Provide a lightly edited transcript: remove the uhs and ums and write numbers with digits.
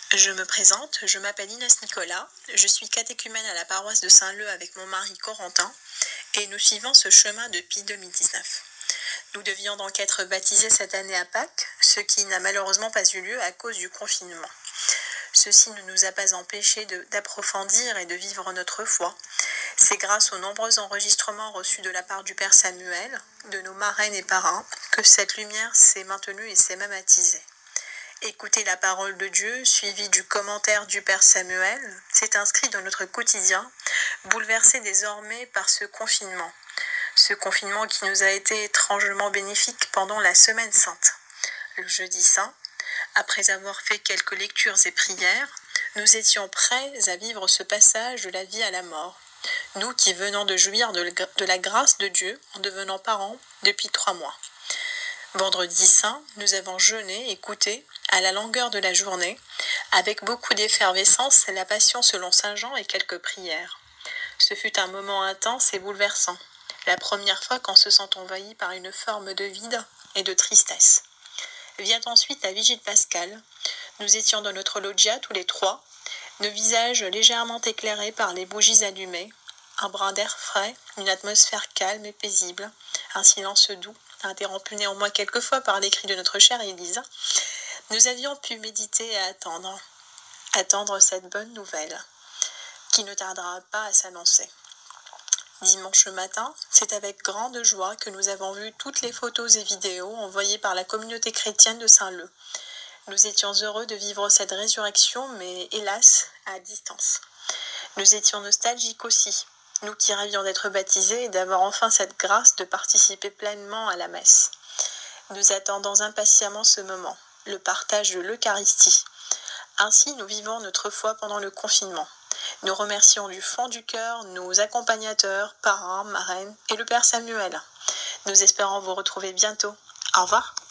Je me présente, je m'appelle Inès Nicolas, je suis catéchumène à la paroisse de Saint-Leu avec mon mari Corentin et nous suivons ce chemin depuis 2019. Nous devions donc être baptisés cette année à Pâques, ce qui n'a malheureusement pas eu lieu à cause du confinement. Ceci ne nous a pas empêchés d'approfondir et de vivre notre foi. C'est grâce aux nombreux enregistrements reçus de la part du Père Samuel, de nos marraines et parrains, que cette lumière s'est maintenue et s'est même attisée. Écouter la parole de Dieu, suivie du commentaire du Père Samuel, s'est inscrit dans notre quotidien, bouleversé désormais par ce confinement. Ce confinement qui nous a été étrangement bénéfique pendant la Semaine Sainte. Le jeudi saint, après avoir fait quelques lectures et prières, nous étions prêts à vivre ce passage de la vie à la mort. Nous qui venons de jouir de la grâce de Dieu en devenant parents depuis 3 mois. Vendredi saint, nous avons jeûné, écouté, à la longueur de la journée, avec beaucoup d'effervescence, la Passion selon saint Jean et quelques prières. Ce fut un moment intense et bouleversant, la première fois qu'on se sent envahi par une forme de vide et de tristesse. Vient ensuite la vigile pascale. Nous étions dans notre loggia tous les 3, nos visages légèrement éclairés par les bougies allumées, un brin d'air frais, une atmosphère calme et paisible, un silence doux, interrompu néanmoins quelquefois par les cris de notre chère Élise. Nous avions pu méditer et attendre cette bonne nouvelle, qui ne tardera pas à s'annoncer. Dimanche matin, c'est avec grande joie que nous avons vu toutes les photos et vidéos envoyées par la communauté chrétienne de Saint-Leu. Nous étions heureux de vivre cette résurrection, mais hélas, à distance. Nous étions nostalgiques aussi, nous qui rêvions d'être baptisés et d'avoir enfin cette grâce de participer pleinement à la messe. Nous attendons impatiemment ce moment, le partage de l'Eucharistie. Ainsi, nous vivons notre foi pendant le confinement. Nous remercions du fond du cœur nos accompagnateurs, parrains, marraines et le Père Samuel. Nous espérons vous retrouver bientôt. Au revoir.